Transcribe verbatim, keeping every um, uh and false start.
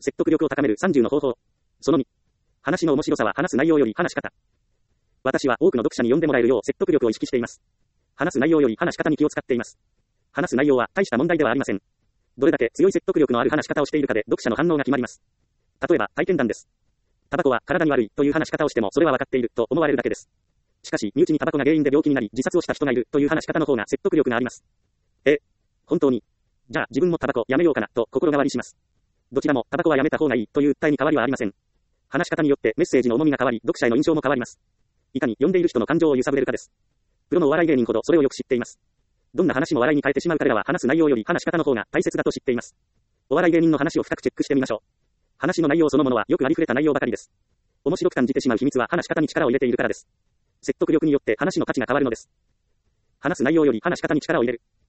説得力を高めるさんじゅうの方法。そのに。話の面白さは話す内容より話し方。私は多くの読者に読んでもらえるよう説得力を意識しています。話す内容より話し方に気を使っています。話す内容は大した問題ではありません。どれだけ強い説得力のある話し方をしているかで読者の反応が決まります。例えば、体験談です。タバコは体に悪いという話し方をしてもそれは分かっていると思われるだけです。しかし、身内にタバコが原因で病気になり自殺をした人がいるという話し方の方が説得力があります。え、本当に。じゃあ自分もタバコやめようかなと心変わりします。どちらもタバコはやめた方がいいという訴えに変わりはありません。話し方によってメッセージの重みが変わり、読者への印象も変わります。いかに読んでいる人の感情を揺さぶれるかです。プロのお笑い芸人ほどそれをよく知っています。どんな話も笑いに変えてしまう彼らは話す内容より話し方の方が大切だと知っています。お笑い芸人の話を深くチェックしてみましょう。話の内容そのものはよくありふれた内容ばかりです。面白く感じてしまう秘密は話し方に力を入れているからです。説得力によって話の価値が変わるのです。話す内容より話し方に力を入れる。